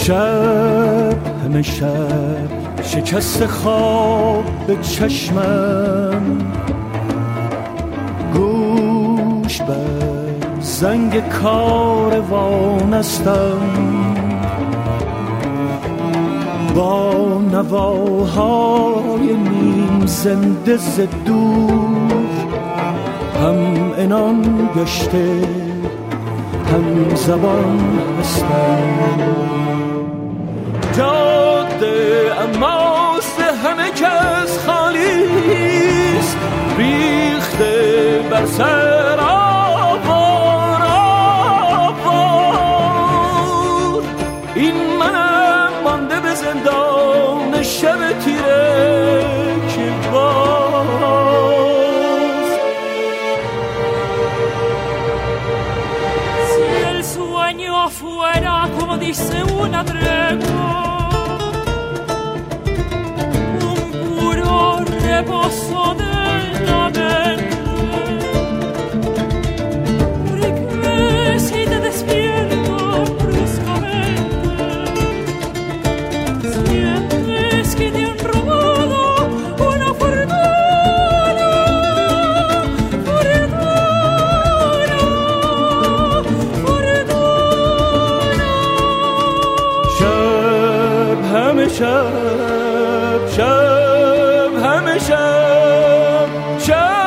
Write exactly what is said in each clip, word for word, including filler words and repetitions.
شب همه شب شکست خواب به چشمم، گوش بر زنگ کاروان استم، با نواهای نیم زنده ز دور، هم عنان گشته هم زبان هستم. جاده اماس همه کس خالیست، ریخته بر سر آوار آوار. این منم مانده به زندان شب تیره که باز. Si el sueño fuera como dice una tregua, un puro reposo del lamento, porque si te despierto bruscamente, sientes que te han robado una fortuna, fortuna, fortuna. شب همه شب شب همه شب شب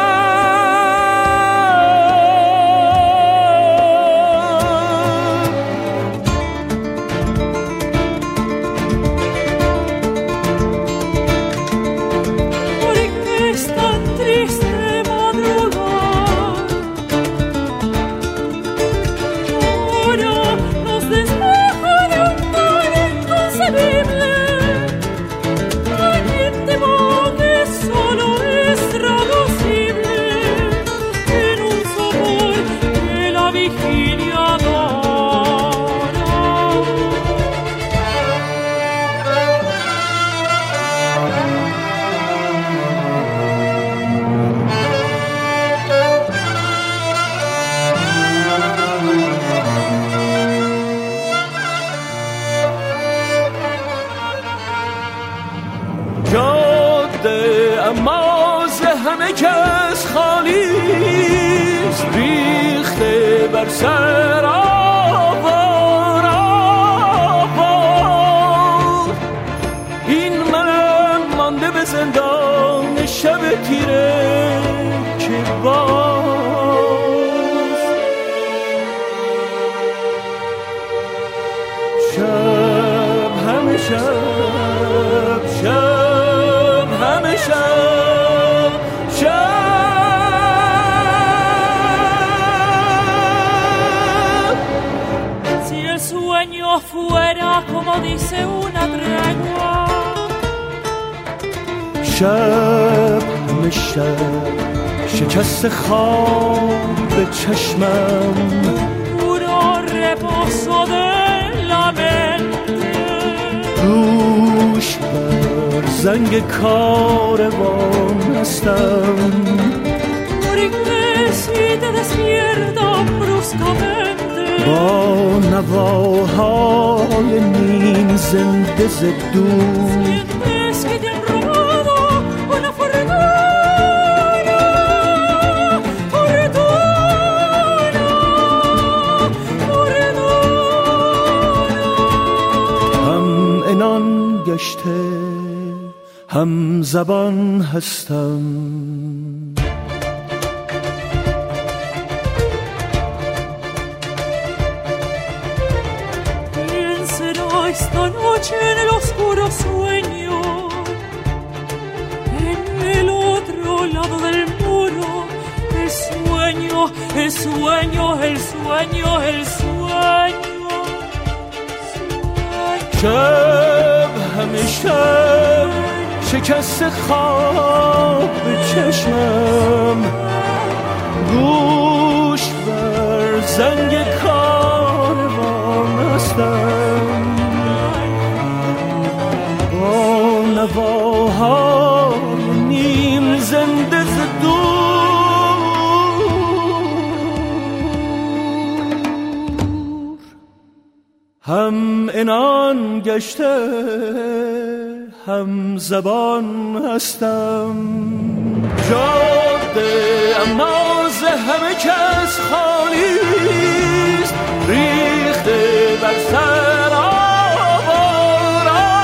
Porque es tan triste madrugar, ahora nos despoja de un mal inconcebible. Alguien temo que solo es traducible en un sabor que la vigilia adora. جاده اماز همه کس خالیست، ریخته بر سر آوار آوار. این منم مانده به زندان شب تیره که باز. شب همه شب شب همه شب شب. Si el sueño fuera como dice una tregua, شب همه شب شکست خواب به چشمم، puro reposo de la mente, گوش بر زنگ کاروان هستم، porque si te despierta bruscamente, با نواهای نیم زنده ز دور، sientes que te han robado una fortuna, fortuna, fortuna. هم عنان گشته هم زبان هستم. ¿Quién será esta noche en el oscuro sueño? En el otro lado del muro, el sueño, el sueño, el sueño, el sueño. شب همه شب شکست خواب به چشمم، گوش بر زنگ کاروان هستم، با نواهای نیم زنده ز دور، هم عنان جهان گشته هم زبان هستم، جاده اما ز همه کس خالیست، ریخته بر سر آوار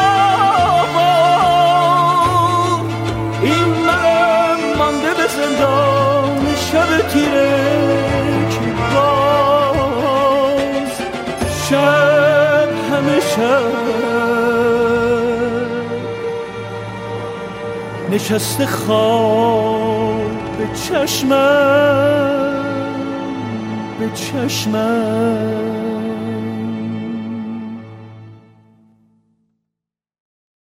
آوار. این من مانده به زندان شب تیره که باز شب همه شب نشسته خواب به چشمم به چشمم.